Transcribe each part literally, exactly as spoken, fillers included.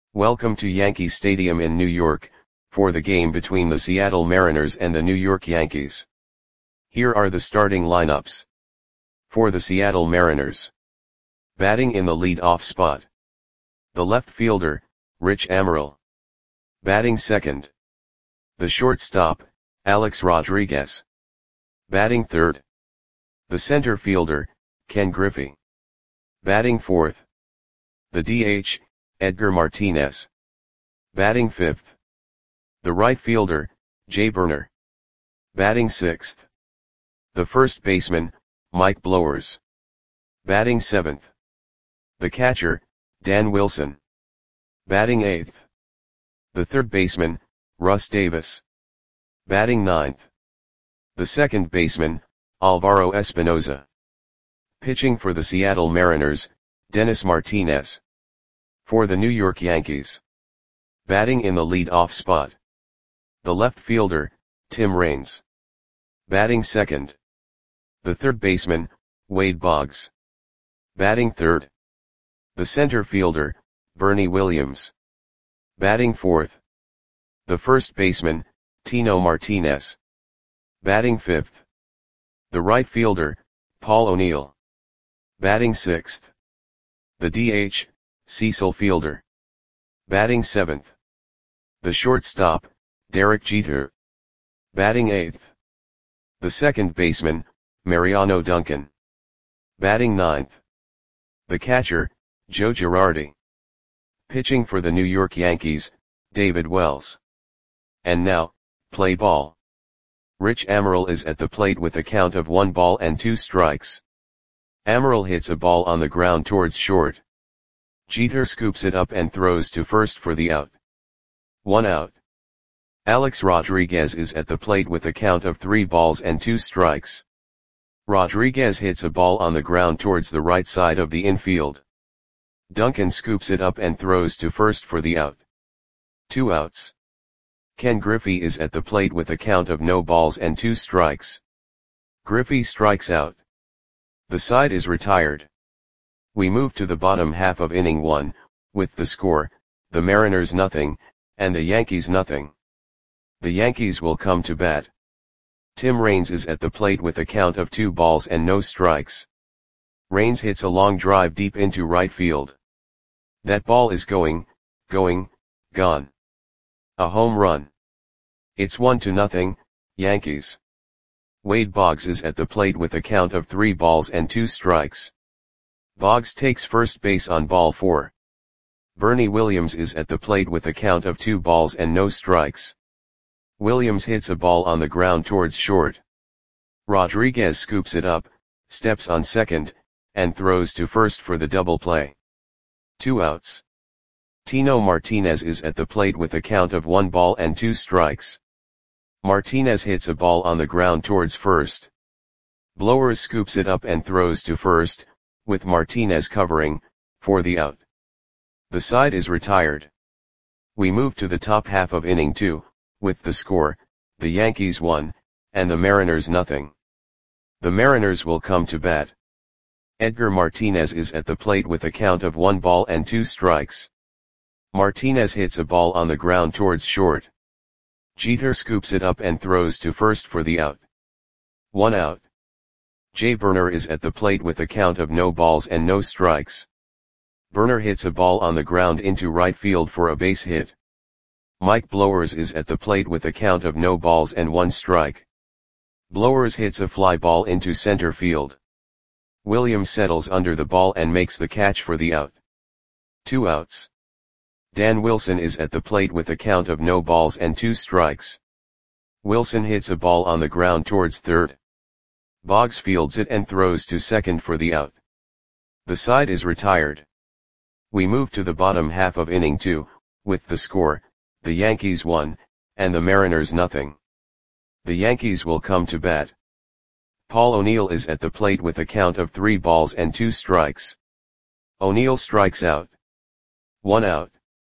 Welcome to Yankee Stadium in New York, for the game between the Seattle Mariners and the New York Yankees. Here are the starting lineups. For the Seattle Mariners. Batting in the lead-off spot. The left fielder, Rich Amaral. Batting second. The shortstop, Alex Rodriguez. Batting third. The center fielder, Ken Griffey. Batting fourth. The D H, Edgar Martinez. Batting fifth. The right fielder, Jay Buhner. Batting sixth. The first baseman, Mike Blowers. Batting seventh. The catcher, Dan Wilson. Batting eighth. The third baseman, Russ Davis. Batting ninth. The second baseman, Alvaro Espinoza. Pitching for the Seattle Mariners, Dennis Martinez. For the New York Yankees. Batting in the lead-off spot. The left fielder, Tim Raines. Batting second. The third baseman, Wade Boggs. Batting third. The center fielder, Bernie Williams. Batting fourth. The first baseman, Tino Martinez. Batting fifth. The right fielder, Paul O'Neill. Batting sixth. The D H, Cecil Fielder. Batting seventh. The shortstop, Derek Jeter. Batting eighth. The second baseman, Mariano Duncan. Batting ninth. The catcher, Joe Girardi. Pitching for the New York Yankees, David Wells. And now, play ball. Rich Amaral is at the plate with a count of one ball and two strikes. Amaral hits a ball on the ground towards short. Jeter scoops it up and throws to first for the out. One out. Alex Rodriguez is at the plate with a count of three balls and two strikes. Rodriguez hits a ball on the ground towards the right side of the infield. Duncan scoops it up and throws to first for the out. Two outs. Ken Griffey is at the plate with a count of no balls and two strikes. Griffey strikes out. The side is retired. We move to the bottom half of inning one, with the score, the Mariners nothing, and the Yankees nothing. The Yankees will come to bat. Tim Raines is at the plate with a count of two balls and no strikes. Raines hits a long drive deep into right field. That ball is going, going, gone. A home run. It's one to nothing, Yankees. Wade Boggs is at the plate with a count of three balls and two strikes. Boggs takes first base on ball four. Bernie Williams is at the plate with a count of two balls and no strikes. Williams hits a ball on the ground towards short. Rodriguez scoops it up, steps on second, and throws to first for the double play. Two outs. Tino Martinez is at the plate with a count of one ball and two strikes. Martinez hits a ball on the ground towards first. Blowers scoops it up and throws to first, with Martinez covering, for the out. The side is retired. We move to the top half of inning two, with the score, the Yankees one, and the Mariners nothing. The Mariners will come to bat. Edgar Martinez is at the plate with a count of one ball and two strikes. Martinez hits a ball on the ground towards short. Jeter scoops it up and throws to first for the out. One out. Jay Buhner is at the plate with a count of no balls and no strikes. Buhner hits a ball on the ground into right field for a base hit. Mike Blowers is at the plate with a count of no balls and one strike. Blowers hits a fly ball into center field. Williams settles under the ball and makes the catch for the out. Two outs. Dan Wilson is at the plate with a count of no balls and two strikes. Wilson hits a ball on the ground towards third. Boggs fields it and throws to second for the out. The side is retired. We move to the bottom half of inning two, with the score, the Yankees one, and the Mariners nothing. The Yankees will come to bat. Paul O'Neill is at the plate with a count of three balls and two strikes. O'Neill strikes out. One out.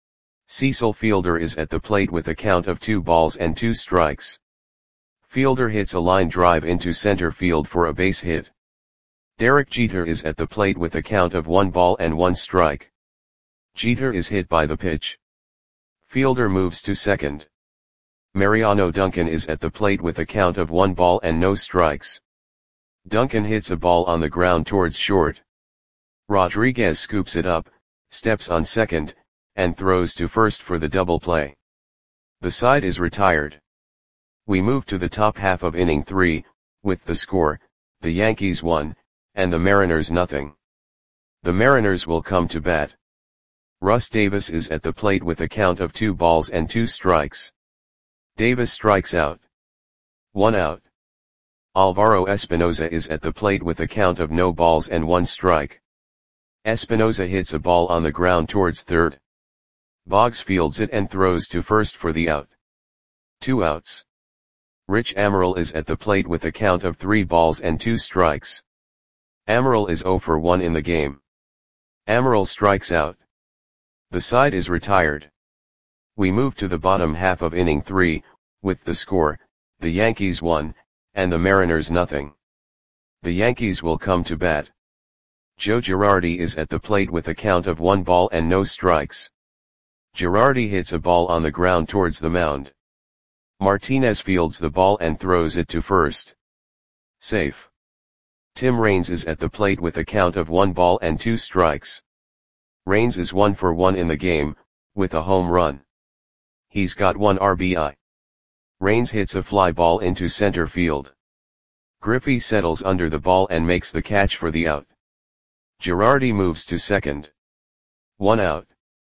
Cecil Fielder is at the plate with a count of two balls and two strikes. Fielder hits a line drive into center field for a base hit. Derek Jeter is at the plate with a count of one ball and one strike. Jeter is hit by the pitch. Fielder moves to second. Mariano Duncan is at the plate with a count of one ball and no strikes. Duncan hits a ball on the ground towards short. Rodriguez scoops it up, steps on second, and throws to first for the double play. The side is retired. We move to the top half of inning three, with the score, the Yankees one, and the Mariners nothing. The Mariners will come to bat. Russ Davis is at the plate with a count of two balls and two strikes. Davis strikes out. One out. Alvaro Espinoza is at the plate with a count of no balls and one strike. Espinoza hits a ball on the ground towards third. Boggs fields it and throws to first for the out. Two outs. Rich Amaral is at the plate with a count of three balls and two strikes. Amaral is oh for one in the game. Amaral strikes out. The side is retired. We move to the bottom half of inning three, with the score, the Yankees one, and the Mariners nothing. The Yankees will come to bat. Joe Girardi is at the plate with a count of one ball and no strikes. Girardi hits a ball on the ground towards the mound. Martinez fields the ball and throws it to first. Safe. Tim Raines is at the plate with a count of one ball and two strikes. Raines is one for one in the game, with a home run. He's got one R B I. Raines hits a fly ball into center field. Griffey settles under the ball and makes the catch for the out. Girardi moves to second. One out.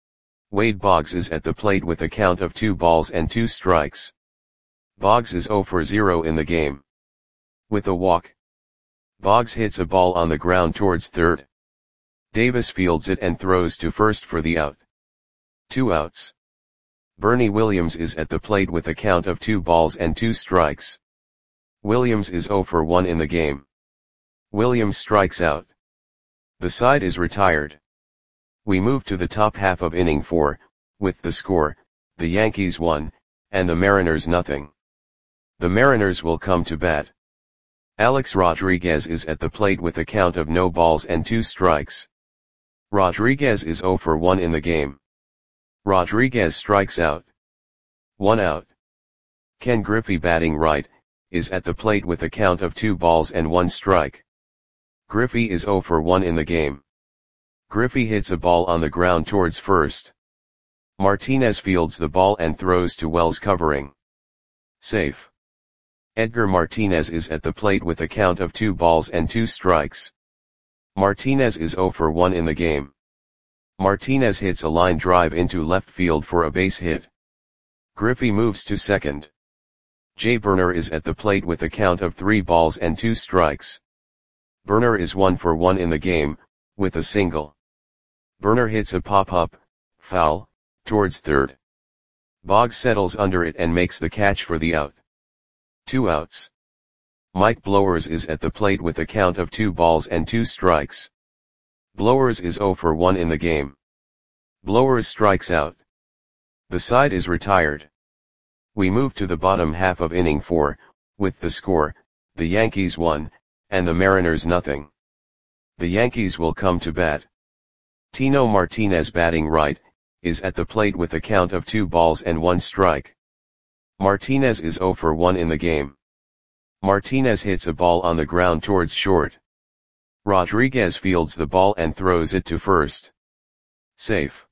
Wade Boggs is at the plate with a count of two balls and two strikes. Boggs is oh for zero in the game. With a walk. Boggs hits a ball on the ground towards third. Davis fields it and throws to first for the out. Two outs. Bernie Williams is at the plate with a count of two balls and two strikes. Williams is oh for one in the game. Williams strikes out. The side is retired. We move to the top half of inning four, with the score, the Yankees one, and the Mariners nothing. The Mariners will come to bat. Alex Rodriguez is at the plate with a count of no balls and two strikes. Rodriguez is oh for one in the game. Rodriguez strikes out. One out. Ken Griffey, batting right, is at the plate with a count of two balls and one strike. Griffey is oh for one in the game. Griffey hits a ball on the ground towards first. Martinez fields the ball and throws to Wells, covering. Safe. Edgar Martinez is at the plate with a count of two balls and two strikes. Martinez is oh for one in the game. Martinez hits a line drive into left field for a base hit. Griffey moves to second. Jay Burner is at the plate with a count of three balls and two strikes. Burner is one for one in the game, with a single. Burner hits a pop-up, foul, towards third. Boggs settles under it and makes the catch for the out. Two outs. Mike Blowers is at the plate with a count of two balls and two strikes. Blowers is oh for one in the game. Blowers strikes out. The side is retired. We move to the bottom half of inning four, with the score, the Yankees one, and the Mariners nothing. The Yankees will come to bat. Tino Martinez, batting right, is at the plate with a count of two balls and one strike. Martinez is oh for one in the game. Martinez hits a ball on the ground towards short. Rodriguez fields the ball and throws it to first. Safe.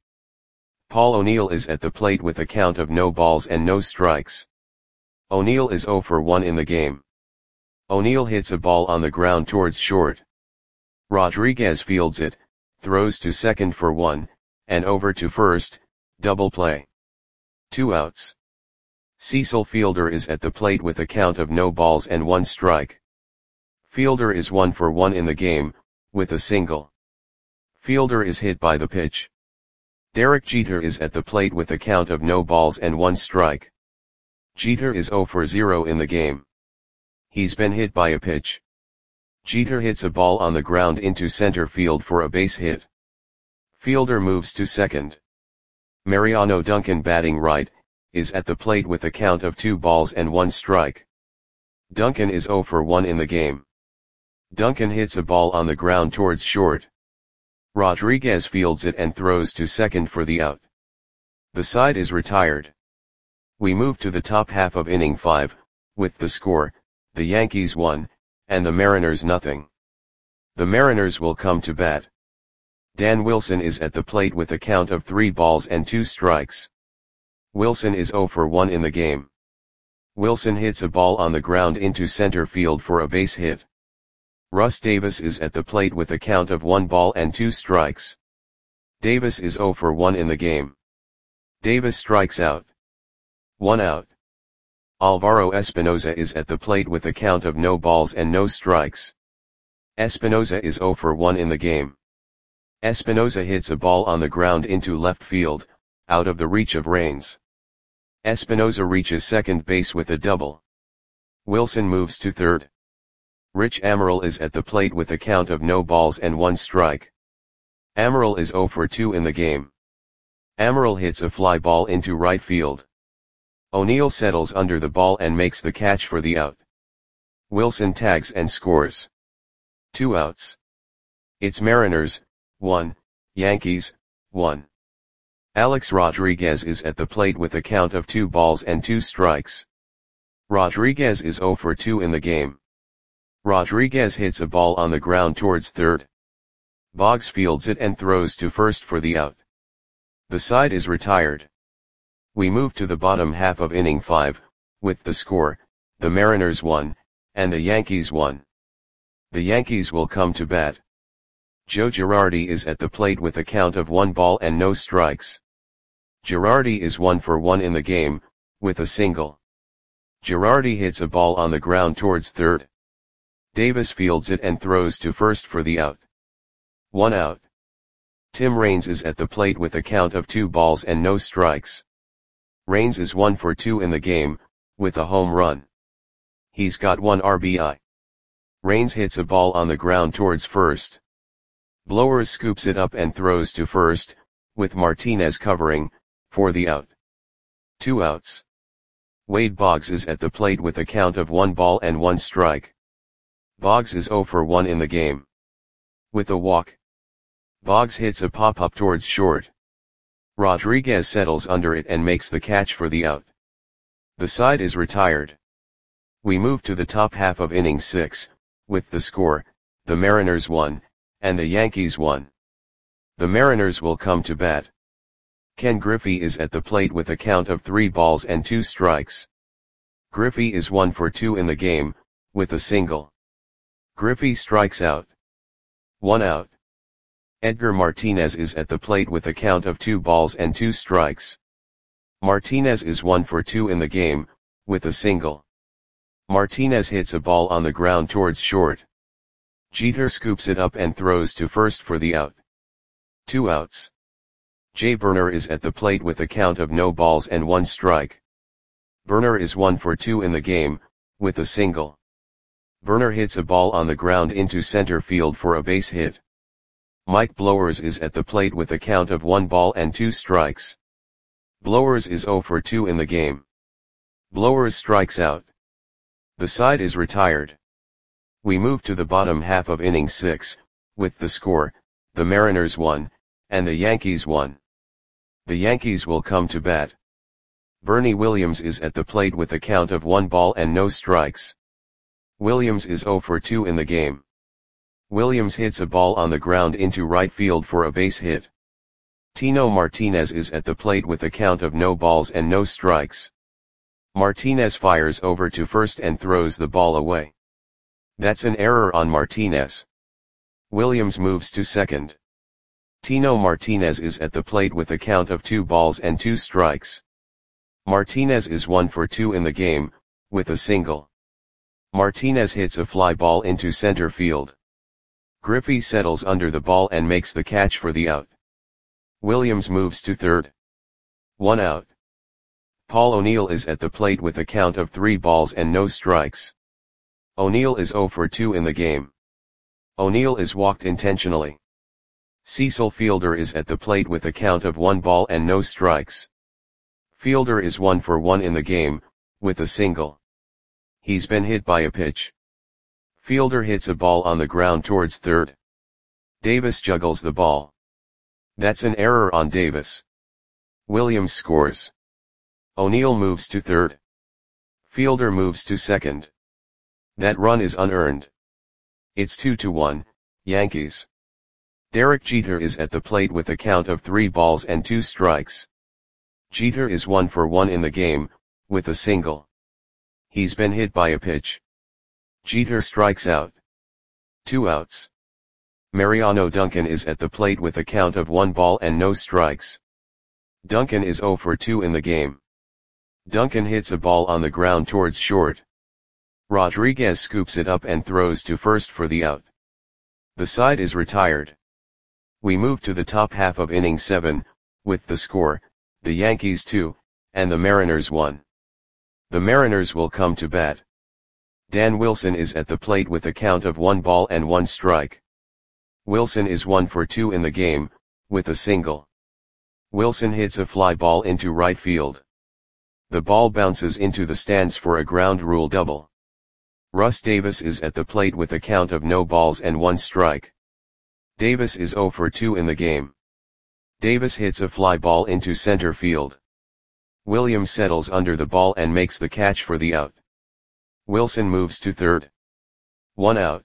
Paul O'Neill is at the plate with a count of no balls and no strikes. O'Neill is oh for one in the game. O'Neill hits a ball on the ground towards short. Rodriguez fields it, throws to second for one, and over to first, double play. Two outs. Cecil Fielder is at the plate with a count of no balls and one strike. Fielder is one for one in the game, with a single. Fielder is hit by the pitch. Derek Jeter is at the plate with a count of no balls and one strike. Jeter is oh for zero in the game. He's been hit by a pitch. Jeter hits a ball on the ground into center field for a base hit. Fielder moves to second. Mariano Duncan, batting right, is at the plate with a count of two balls and one strike. Duncan is oh for one in the game. Duncan hits a ball on the ground towards short. Rodriguez fields it and throws to second for the out. The side is retired. We move to the top half of inning five, with the score, the Yankees one, and the Mariners nothing. The Mariners will come to bat. Dan Wilson is at the plate with a count of three balls and two strikes. Wilson is zero for one in the game. Wilson hits a ball on the ground into center field for a base hit. Russ Davis is at the plate with a count of one ball and two strikes. Davis is zero for one in the game. Davis strikes out. One out. Alvaro Espinoza is at the plate with a count of no balls and no strikes. Espinoza is zero for one in the game. Espinoza hits a ball on the ground into left field, out of the reach of Raines. Espinoza reaches second base with a double. Wilson moves to third. Rich Amaral is at the plate with a count of no balls and one strike. Amaral is zero for two in the game. Amaral hits a fly ball into right field. O'Neill settles under the ball and makes the catch for the out. Wilson tags and scores. Two outs. It's Mariners, one, Yankees, one. Alex Rodriguez is at the plate with a count of two balls and two strikes. Rodriguez is zero for two in the game. Rodriguez hits a ball on the ground towards third. Boggs fields it and throws to first for the out. The side is retired. We move to the bottom half of inning five, with the score, the Mariners one, and the Yankees one. The Yankees will come to bat. Joe Girardi is at the plate with a count of one ball and no strikes. Girardi is one for one in the game, with a single. Girardi hits a ball on the ground towards third. Davis fields it and throws to first for the out. One out. Tim Raines is at the plate with a count of two balls and no strikes. Raines is one for two in the game, with a home run. He's got one R B I. Raines hits a ball on the ground towards first. Blowers scoops it up and throws to first, with Martinez covering, for the out. Two outs. Wade Boggs is at the plate with a count of one ball and one strike. Boggs is zero for one in the game. With a walk. Boggs hits a pop-up towards short. Rodriguez settles under it and makes the catch for the out. The side is retired. We move to the top half of inning six, with the score, the Mariners one, and the Yankees one. The Mariners will come to bat. Ken Griffey is at the plate with a count of three balls and two strikes. Griffey is one for two in the game, with a single. Griffey strikes out. One out. Edgar Martinez is at the plate with a count of two balls and two strikes. Martinez is one for two in the game, with a single. Martinez hits a ball on the ground towards short. Jeter scoops it up and throws to first for the out. Two outs. Jay Burner is at the plate with a count of no balls and one strike. Burner is one for two in the game, with a single. Burner hits a ball on the ground into center field for a base hit. Mike Blowers is at the plate with a count of one ball and two strikes. Blowers is zero for two in the game. Blowers strikes out. The side is retired. We move to the bottom half of inning six, with the score, the Mariners one, and the Yankees one. The Yankees will come to bat. Bernie Williams is at the plate with a count of one ball and no strikes. Williams is zero for two in the game. Williams hits a ball on the ground into right field for a base hit. Tino Martinez is at the plate with a count of no balls and no strikes. Martinez fires over to first and throws the ball away. That's an error on Martinez. Williams moves to second. Tino Martinez is at the plate with a count of two balls and two strikes. Martinez is one for two in the game, with a single. Martinez hits a fly ball into center field. Griffey settles under the ball and makes the catch for the out. Williams moves to third. One out. Paul O'Neill is at the plate with a count of three balls and no strikes. O'Neill is zero for two in the game. O'Neill is walked intentionally. Cecil Fielder is at the plate with a count of one ball and no strikes. Fielder is one for one in the game, with a single. He's been hit by a pitch. Fielder hits a ball on the ground towards third. Davis juggles the ball. That's an error on Davis. Williams scores. O'Neill moves to third. Fielder moves to second. That run is unearned. It's two to one, Yankees. Derek Jeter is at the plate with a count of three balls and two strikes. Jeter is one for one in the game, with a single. He's been hit by a pitch. Jeter strikes out. Two outs. Mariano Duncan is at the plate with a count of one ball and no strikes. Duncan is zero for two in the game. Duncan hits a ball on the ground towards short. Rodriguez scoops it up and throws to first for the out. The side is retired. We move to the top half of inning seven, with the score, the Yankees two, and the Mariners one. The Mariners will come to bat. Dan Wilson is at the plate with a count of one ball and one strike. Wilson is one for two in the game, with a single. Wilson hits a fly ball into right field. The ball bounces into the stands for a ground rule double. Russ Davis is at the plate with a count of no balls and one strike. Davis is zero for two in the game. Davis hits a fly ball into center field. Williams settles under the ball and makes the catch for the out. Wilson moves to third. One out.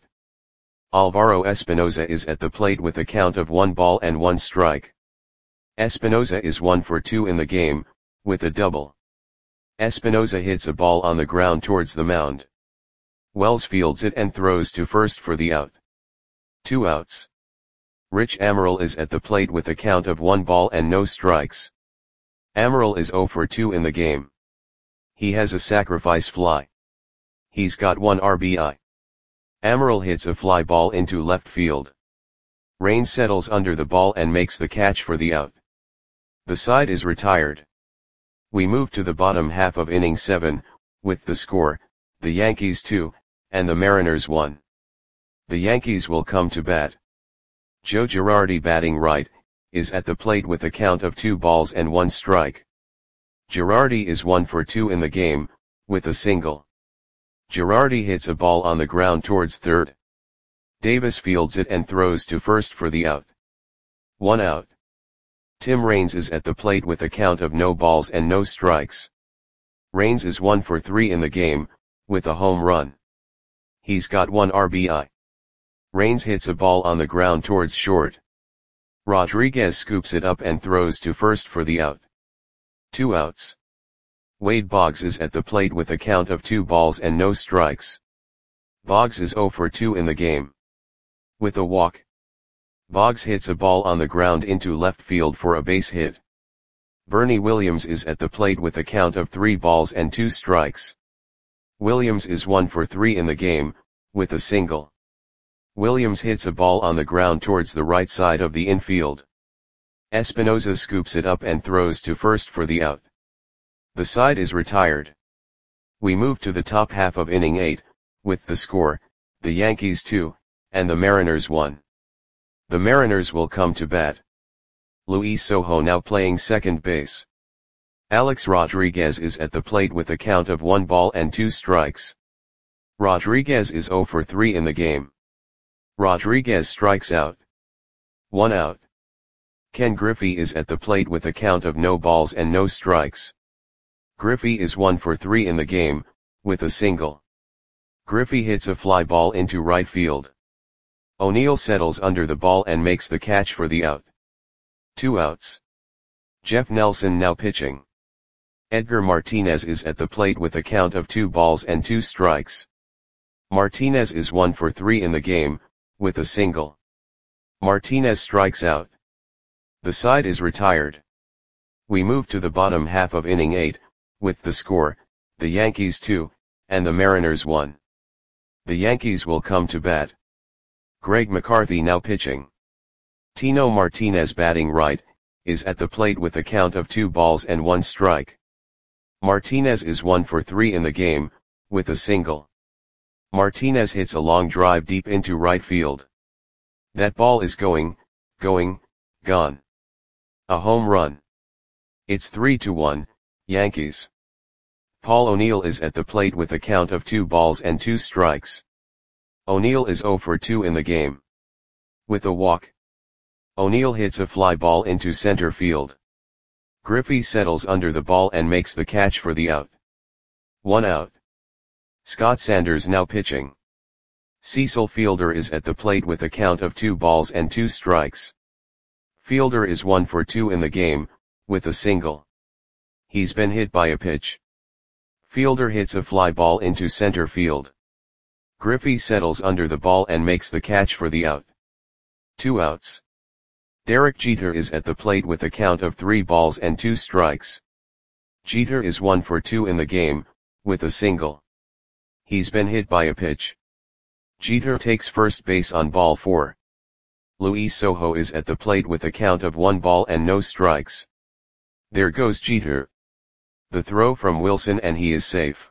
Alvaro Espinoza is at the plate with a count of one ball and one strike. Espinoza is one for two in the game, with a double. Espinoza hits a ball on the ground towards the mound. Wells fields it and throws to first for the out. Two outs. Rich Amaral is at the plate with a count of one ball and no strikes. Amaral is zero for two in the game. He has a sacrifice fly. He's got one R B I. Amaral hits a fly ball into left field. Raines settles under the ball and makes the catch for the out. The side is retired. We move to the bottom half of inning seven, with the score, the Yankees two, and the Mariners one. The Yankees will come to bat. Joe Girardi, batting right, is at the plate with a count of two balls and one strike. Girardi is one for two in the game, with a single. Girardi hits a ball on the ground towards third. Davis fields it and throws to first for the out. One out. Tim Raines is at the plate with a count of no balls and no strikes. Raines is one for three in the game, with a home run. He's got one R B I. Raines hits a ball on the ground towards short. Rodriguez scoops it up and throws to first for the out. Two outs. Wade Boggs is at the plate with a count of two balls and no strikes. Boggs is zero for two in the game. With a walk. Boggs hits a ball on the ground into left field for a base hit. Bernie Williams is at the plate with a count of three balls and two strikes. Williams is one for three in the game, with a single. Williams hits a ball on the ground towards the right side of the infield. Espinoza scoops it up and throws to first for the out. The side is retired. We move to the top half of inning eight, with the score, the Yankees two, and the Mariners one. The Mariners will come to bat. Luis Sojo now playing second base. Alex Rodriguez is at the plate with a count of one ball and two strikes. Rodriguez is zero for three in the game. Rodriguez strikes out. One out. Ken Griffey is at the plate with a count of no balls and no strikes. Griffey is one for three in the game, with a single. Griffey hits a fly ball into right field. O'Neill settles under the ball and makes the catch for the out. Two outs. Jeff Nelson now pitching. Edgar Martinez is at the plate with a count of two balls and two strikes. Martinez is one for three in the game, with a single. Martinez strikes out. The side is retired. We move to the bottom half of inning eight, with the score, the Yankees two, and the Mariners one. The Yankees will come to bat. Greg McCarthy now pitching. Tino Martinez, batting right, is at the plate with a count of two balls and one strike. Martinez is one for three in the game, with a single. Martinez hits a long drive deep into right field. That ball is going, going, gone. A home run. It's three to one, Yankees. Paul O'Neill is at the plate with a count of two balls and two strikes. O'Neill is zero for two in the game. With a walk. O'Neill hits a fly ball into center field. Griffey settles under the ball and makes the catch for the out. One out. Scott Sanders now pitching. Cecil Fielder is at the plate with a count of two balls and two strikes. Fielder is one for two in the game, with a single. He's been hit by a pitch. Fielder hits a fly ball into center field. Griffey settles under the ball and makes the catch for the out. Two outs. Derek Jeter is at the plate with a count of three balls and two strikes. Jeter is one for two in the game, with a single. He's been hit by a pitch. Jeter takes first base on ball four. Luis Sojo is at the plate with a count of one ball and no strikes. There goes Jeter. The throw from Wilson and he is safe.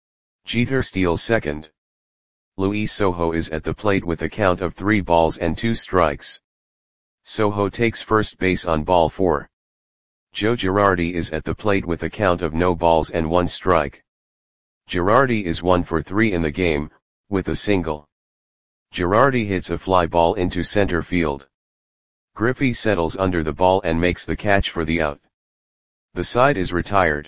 Jeter steals second. Luis Sojo is at the plate with a count of three balls and two strikes. Sojo takes first base on ball four. Joe Girardi is at the plate with a count of no balls and one strike. Girardi is one for three in the game, with a single. Girardi hits a fly ball into center field. Griffey settles under the ball and makes the catch for the out. The side is retired.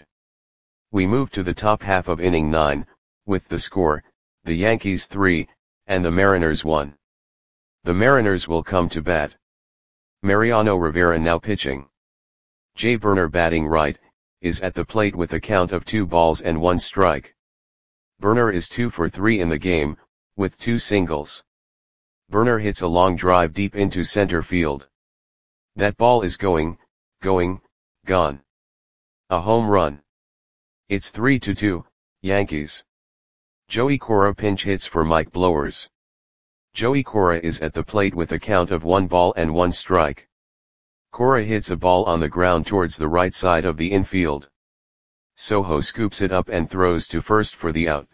We move to the top half of inning nine, with the score, the Yankees three, and the Mariners one. The Mariners will come to bat. Mariano Rivera now pitching. Jay Burner batting right, is at the plate with a count of two balls and one strike. Burner is two for three in the game, with two singles. Burner hits a long drive deep into center field. That ball is going, going, gone. A home run. It's three to two, Yankees. Joey Cora pinch hits for Mike Blowers. Joey Cora is at the plate with a count of one ball and one strike. Cora hits a ball on the ground towards the right side of the infield. Sojo scoops it up and throws to first for the out.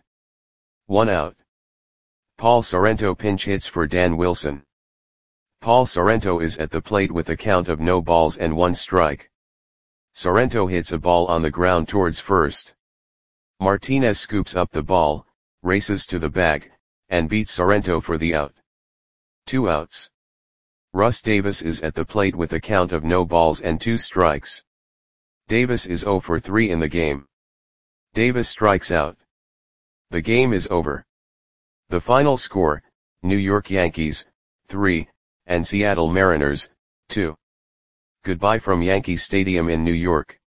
One out. Paul Sorrento pinch hits for Dan Wilson. Paul Sorrento is at the plate with a count of no balls and one strike. Sorrento hits a ball on the ground towards first. Martinez scoops up the ball, races to the bag, and beats Sorrento for the out. Two outs. Russ Davis is at the plate with a count of no balls and two strikes. Davis is zero for three in the game. Davis strikes out. The game is over. The final score, New York Yankees, three, and Seattle Mariners, two. Goodbye from Yankee Stadium in New York.